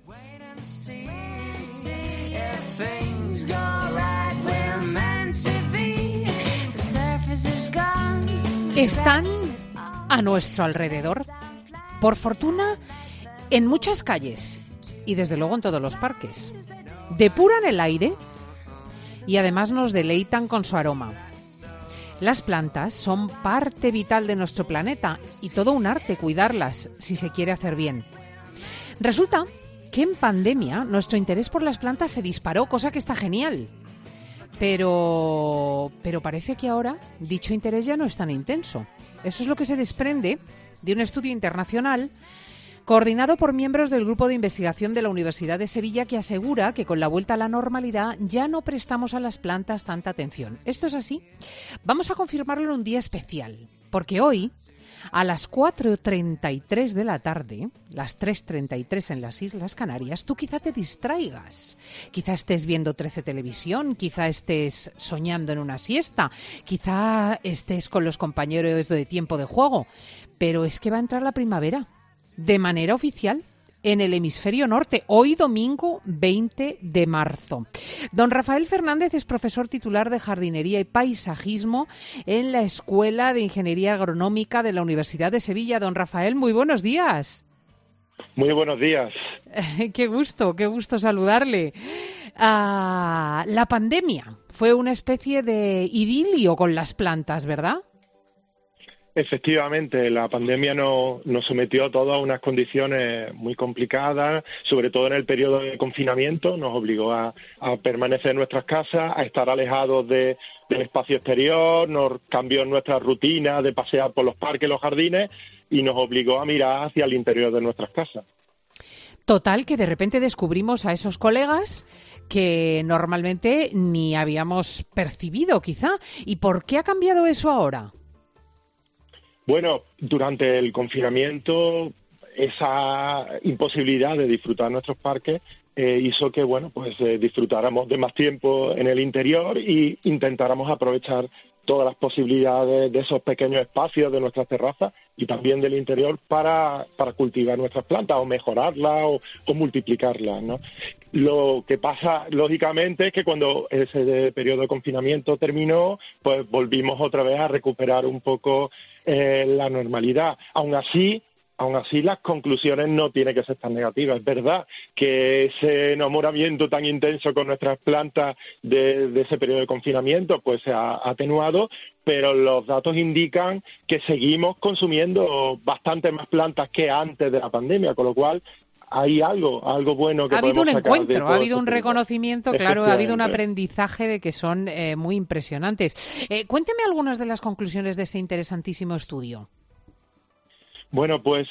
Están a nuestro alrededor, por fortuna, en muchas calles y desde luego en todos los parques. Depuran el aire y además nos deleitan con su aroma. Las plantas son parte vital de nuestro planeta y todo un arte cuidarlas si se quiere hacer bien. Resulta que en pandemia nuestro interés por las plantas se disparó, cosa que está genial. Pero parece que ahora dicho interés ya no es tan intenso. Eso es lo que se desprende de un estudio internacional coordinado por miembros del Grupo de Investigación de la Universidad de Sevilla, que asegura que con la vuelta a la normalidad ya no prestamos a las plantas tanta atención. ¿Esto es así? Vamos a confirmarlo en un día especial, porque hoy, a las 4:33 de la tarde, las 3:33 en las Islas Canarias, tú quizá te distraigas. Quizá estés viendo 13 Televisión, quizá estés soñando en una siesta, quizá estés con los compañeros de tiempo de juego. Pero es que va a entrar la primavera, de manera oficial, en el hemisferio norte, hoy domingo 20 de marzo. Don Rafael Fernández es profesor titular de Jardinería y Paisajismo en la Escuela de Ingeniería Agronómica de la Universidad de Sevilla. Don Rafael, muy buenos días. Muy buenos días. Qué gusto saludarle. La pandemia fue una especie de idilio con las plantas, ¿verdad? Efectivamente, la pandemia nos sometió a todos a unas condiciones muy complicadas, sobre todo en el periodo de confinamiento. Nos obligó a permanecer en nuestras casas, a estar alejados del espacio exterior, nos cambió nuestra rutina de pasear por los parques, los jardines, y nos obligó a mirar hacia el interior de nuestras casas. Total, que de repente descubrimos a esos colegas que normalmente ni habíamos percibido, quizá. ¿Y por qué ha cambiado eso ahora? Bueno, durante el confinamiento, esa imposibilidad de disfrutar nuestros parques hizo que, disfrutáramos de más tiempo en el interior y intentáramos aprovechar todas las posibilidades de esos pequeños espacios de nuestras terrazas y también del interior para cultivar nuestras plantas o mejorarlas o multiplicarlas, ¿no? Lo que pasa, lógicamente, es que cuando ese periodo de confinamiento terminó, pues volvimos otra vez a recuperar un poco la normalidad. Aún así, las conclusiones no tienen que ser tan negativas. Es verdad que ese enamoramiento tan intenso con nuestras plantas de ese periodo de confinamiento pues se ha atenuado, pero los datos indican que seguimos consumiendo bastante más plantas que antes de la pandemia, con lo cual hay algo bueno que ha habido un sacar encuentro, ha habido un reconocimiento, claro, ha habido un aprendizaje de que son muy impresionantes. Cuénteme algunas de las conclusiones de este interesantísimo estudio. Bueno, pues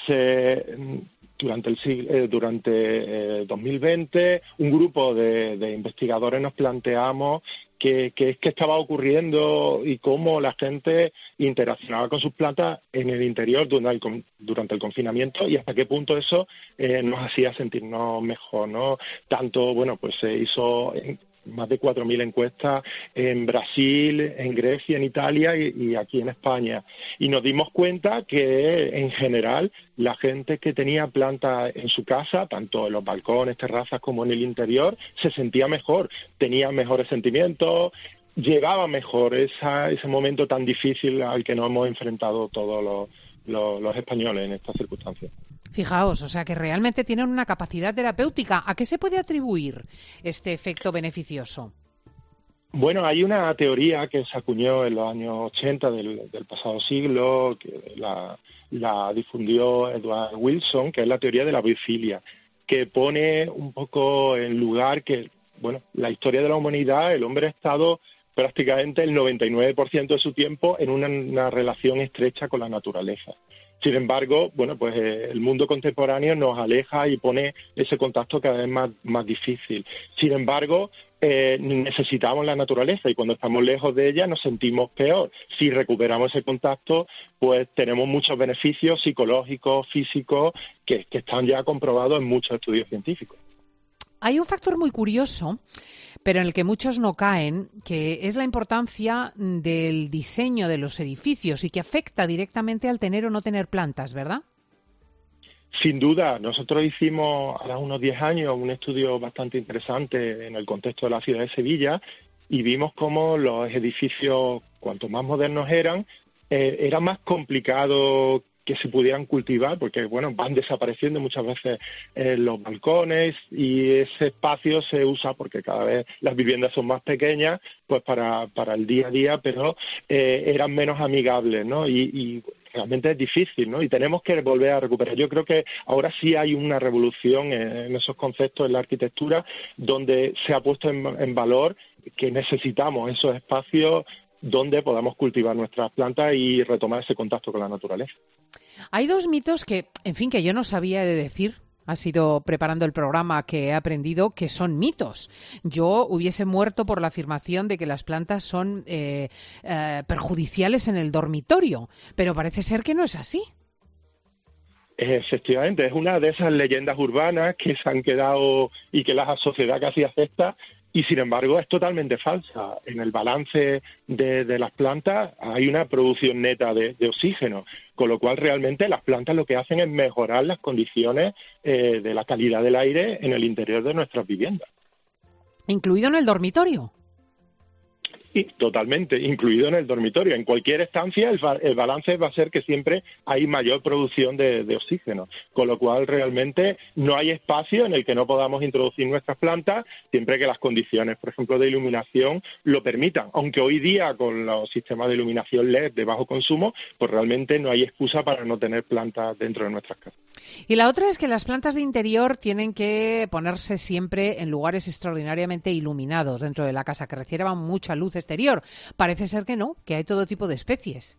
durante 2020 un grupo de investigadores nos planteamos qué estaba ocurriendo y cómo la gente interaccionaba con sus plantas en el interior durante el confinamiento y hasta qué punto eso nos hacía sentirnos mejor, ¿no? Tanto, se hizo más de 4.000 encuestas en Brasil, en Grecia, en Italia y aquí en España. Y nos dimos cuenta que, en general, la gente que tenía plantas en su casa, tanto en los balcones, terrazas como en el interior, se sentía mejor, tenía mejores sentimientos, llevaba mejor ese momento tan difícil al que nos hemos enfrentado todos los españoles en estas circunstancias. Fijaos, o sea que realmente tienen una capacidad terapéutica. ¿A qué se puede atribuir este efecto beneficioso? Bueno, hay una teoría que se acuñó en los años 80 del pasado siglo, que la difundió Edward Wilson, que es la teoría de la biofilia, que pone un poco en lugar que, la historia de la humanidad, el hombre ha estado prácticamente el 99% de su tiempo en una relación estrecha con la naturaleza. Sin embargo, el mundo contemporáneo nos aleja y pone ese contacto cada vez más difícil. Sin embargo, necesitamos la naturaleza y cuando estamos lejos de ella nos sentimos peor. Si recuperamos ese contacto, pues tenemos muchos beneficios psicológicos, físicos, que están ya comprobados en muchos estudios científicos. Hay un factor muy curioso, pero en el que muchos no caen, que es la importancia del diseño de los edificios y que afecta directamente al tener o no tener plantas, ¿verdad? Sin duda, nosotros hicimos hace unos 10 años un estudio bastante interesante en el contexto de la ciudad de Sevilla y vimos cómo los edificios, cuanto más modernos eran, era más complicado que se pudieran cultivar, porque bueno, van desapareciendo muchas veces los balcones y ese espacio se usa porque cada vez las viviendas son más pequeñas, pues para el día a día, pero eran menos amigables, ¿no? Y realmente es difícil, ¿no? Y tenemos que volver a recuperar. Yo creo que ahora sí hay una revolución en esos conceptos en la arquitectura, donde se ha puesto en valor que necesitamos esos espacios donde podamos cultivar nuestras plantas y retomar ese contacto con la naturaleza. Hay dos mitos que, en fin, que yo no sabía de decir. Ha sido preparando el programa que he aprendido que son mitos. Yo hubiese muerto por la afirmación de que las plantas son perjudiciales en el dormitorio, pero parece ser que no es así. Efectivamente, es una de esas leyendas urbanas que se han quedado y que la sociedad casi acepta, y sin embargo es totalmente falsa. En el balance de las plantas hay una producción neta de oxígeno, con lo cual realmente las plantas lo que hacen es mejorar las condiciones de la calidad del aire en el interior de nuestras viviendas. ¿Incluido en el dormitorio? Sí, totalmente, incluido en el dormitorio. En cualquier estancia el balance va a ser que siempre hay mayor producción de oxígeno, con lo cual realmente no hay espacio en el que no podamos introducir nuestras plantas siempre que las condiciones, por ejemplo, de iluminación lo permitan. Aunque hoy día con los sistemas de iluminación LED de bajo consumo, pues realmente no hay excusa para no tener plantas dentro de nuestras casas. Y la otra es que las plantas de interior tienen que ponerse siempre en lugares extraordinariamente iluminados dentro de la casa, que reciban mucha luz exterior. Parece ser que no, que hay todo tipo de especies.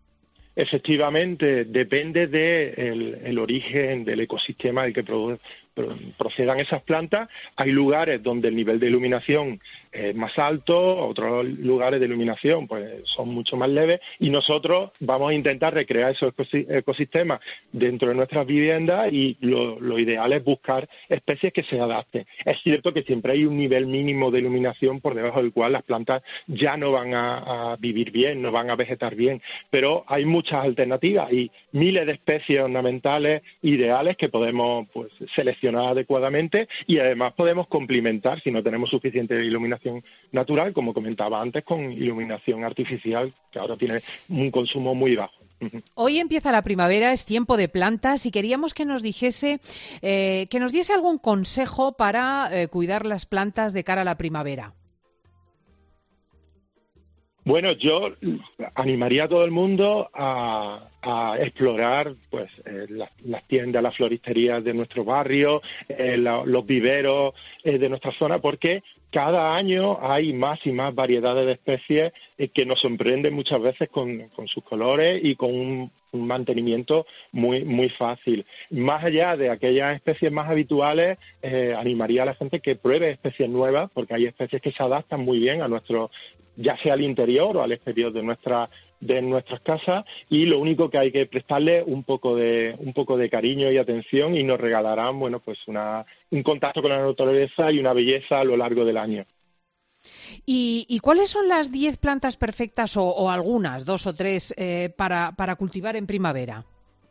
Efectivamente, depende del origen del ecosistema del que procedan esas plantas. Hay lugares donde el nivel de iluminación es más alto, otros lugares de iluminación pues son mucho más leves, y nosotros vamos a intentar recrear esos ecosistemas dentro de nuestras viviendas, y lo ideal es buscar especies que se adapten. Es cierto que siempre hay un nivel mínimo de iluminación por debajo del cual las plantas ya no van a vivir bien, no van a vegetar bien, pero hay muchas alternativas y miles de especies ornamentales ideales que podemos pues seleccionar adecuadamente, y además podemos complementar, si no tenemos suficiente iluminación natural, como comentaba antes, con iluminación artificial, que ahora tiene un consumo muy bajo. Hoy empieza la primavera, es tiempo de plantas, y queríamos que nos dijese, que nos diese algún consejo para cuidar las plantas de cara a la primavera. Bueno, yo animaría a todo el mundo a explorar pues las tiendas, las floristerías de nuestro barrio, los viveros de nuestra zona, porque cada año hay más y más variedades de especies que nos sorprenden muchas veces con sus colores y con un mantenimiento muy fácil. Más allá de aquellas especies más habituales, animaría a la gente que pruebe especies nuevas, porque hay especies que se adaptan muy bien a nuestro, ya sea al interior o al exterior de nuestras casas, y lo único que hay que prestarle un poco de cariño y atención, y nos regalarán bueno pues un contacto con la naturaleza y una belleza a lo largo del año. ¿Y cuáles son las 10 plantas perfectas o algunas, 2 o 3, para cultivar en primavera?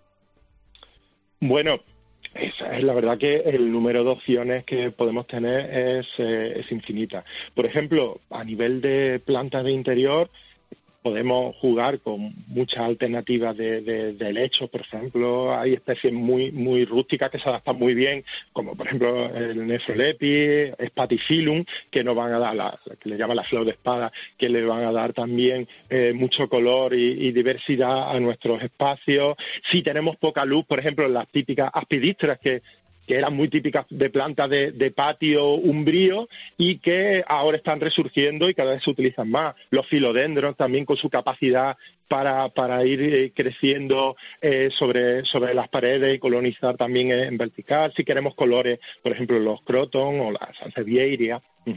Bueno, es la verdad que el número de opciones que podemos tener es infinita. Por ejemplo, a nivel de plantas de interior, podemos jugar con muchas alternativas de helechos, por ejemplo. Hay especies muy rústicas que se adaptan muy bien, como por ejemplo el Nephrolepis, Spathiphyllum, que nos van a dar, que le llaman la flor de espada, que le van a dar también mucho color y diversidad a nuestros espacios. Si tenemos poca luz, por ejemplo, las típicas Aspidistras, que eran muy típicas de plantas de patio umbrío y que ahora están resurgiendo y cada vez se utilizan más. Los filodendros también, con su capacidad para ir creciendo sobre las paredes y colonizar también en vertical. Si queremos colores, por ejemplo, los croton o la sansevieria.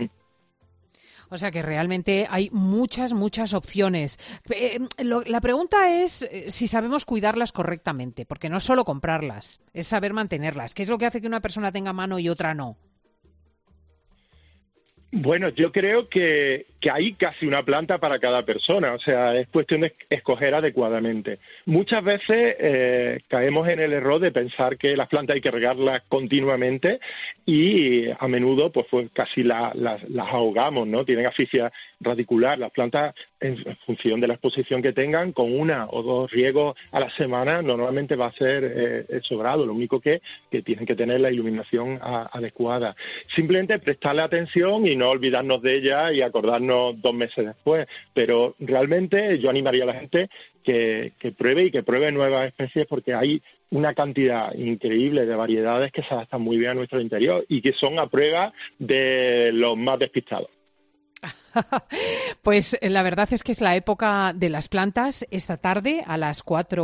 O sea que realmente hay muchas opciones. La pregunta es si sabemos cuidarlas correctamente, porque no es solo comprarlas, es saber mantenerlas. ¿Qué es lo que hace que una persona tenga mano y otra no? Bueno, yo creo que que hay casi una planta para cada persona, o sea, es cuestión de escoger adecuadamente. Muchas veces caemos en el error de pensar que las plantas hay que regarlas continuamente y a menudo pues casi las ahogamos, ¿no? Tienen asfixia radicular. Las plantas, en función de la exposición que tengan, con 1 o 2 riegos a la semana normalmente va a ser sobrado. Lo único que tienen que tener la iluminación adecuada. Simplemente prestarle atención y no olvidarnos de ella y acordarnos 2 meses después. Pero realmente yo animaría a la gente que pruebe nuevas especies, porque hay una cantidad increíble de variedades que se adaptan muy bien a nuestro interior y que son a prueba de los más despistados. Pues la verdad es que es la época de las plantas. Esta tarde a las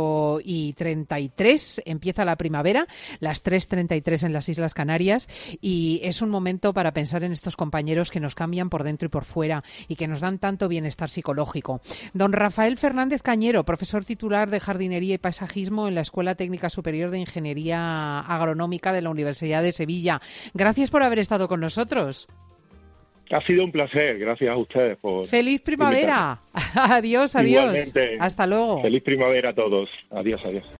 4:33 empieza la primavera, las 3:33 en las Islas Canarias, y es un momento para pensar en estos compañeros que nos cambian por dentro y por fuera y que nos dan tanto bienestar psicológico. Don Rafael Fernández Cañero, profesor titular de Jardinería y Paisajismo en la Escuela Técnica Superior de Ingeniería Agronómica de la Universidad de Sevilla. Gracias por haber estado con nosotros. Ha sido un placer, gracias a ustedes por... ¡Feliz primavera! Adiós, adiós. Igualmente. Hasta luego. Feliz primavera a todos. Adiós, adiós.